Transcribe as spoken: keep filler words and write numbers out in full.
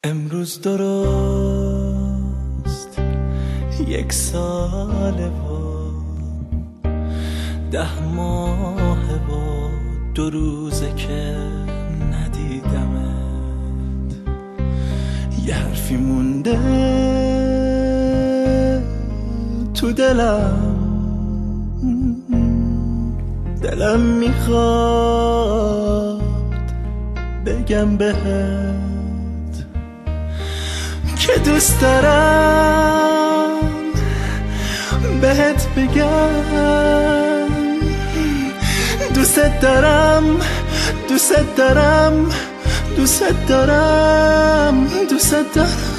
امروز درست یک ساله و ده ماه و دو روزه که ندیدمت. یه حرفی مونده تو دلم، دلم میخواد بگم بهت که دوست دارم بهت بگم دوست دارم دوست دارم دوست دارم دوست دارم